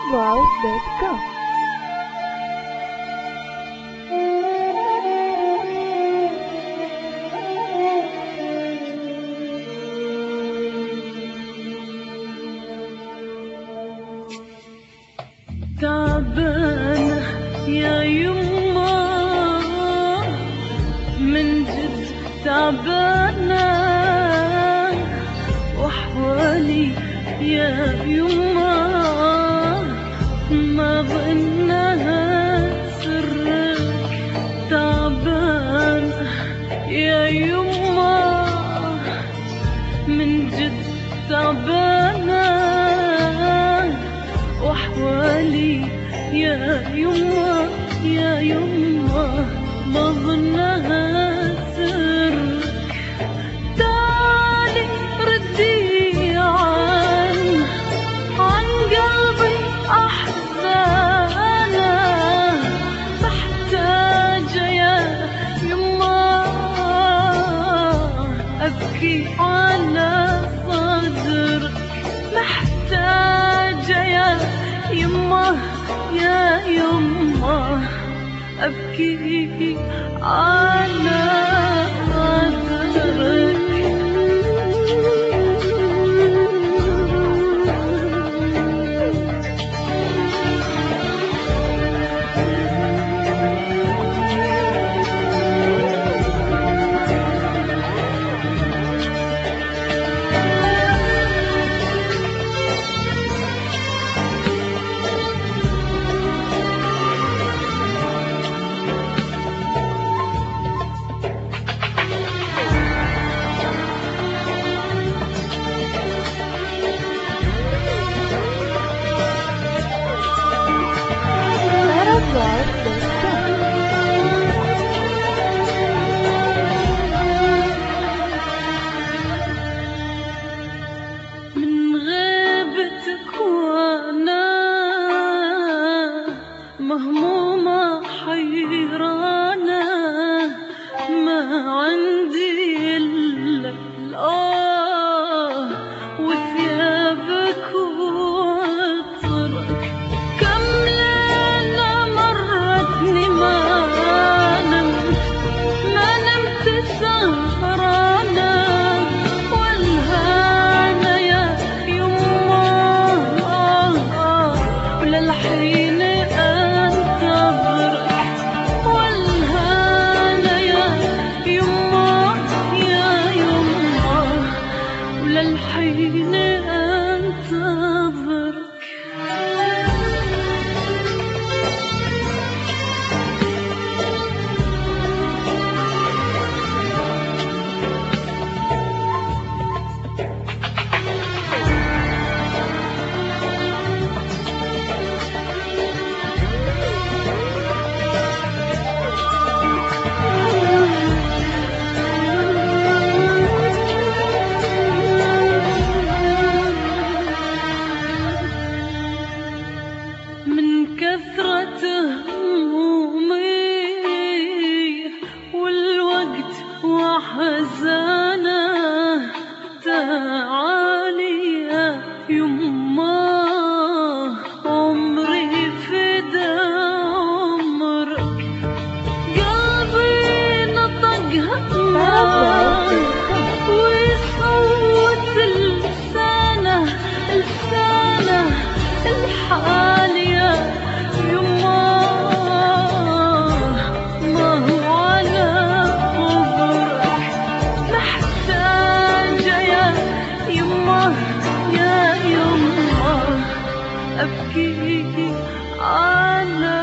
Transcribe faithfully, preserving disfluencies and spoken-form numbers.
wow dot com. تعبانة يا يما، من جد تعبانة، وحوالي يا يما ما ظنها سرك. تعبانة يا يما، من جد تعبانة، وحوالي يا يما يا يما ما ظنها سرك. تعالي ردي عن عن قلبي أحزانه، محتاجة يا يما أبكي على صدرك. محتاجة يا يما يا يما أبكي على صدرك. من غيبتك وانا مهمومة حيرانة، ما عندي إلا الآه وثيابك وعطرك. كم ليلة مرتني ما نمت ما نمت سهرانة، والهانة يا يما وللحين أنتظرك. والهانة يا يما يا يما وللحين أنتظرك. من كثرة همومي والوقت وحزانه، تعالي يا يما عمري فدا عمرك. قلبي نطق همه ويصوت لسانه لسانه الحال يا يما ما هو على خبرك. محتاجة يا يما يا يما أبكي على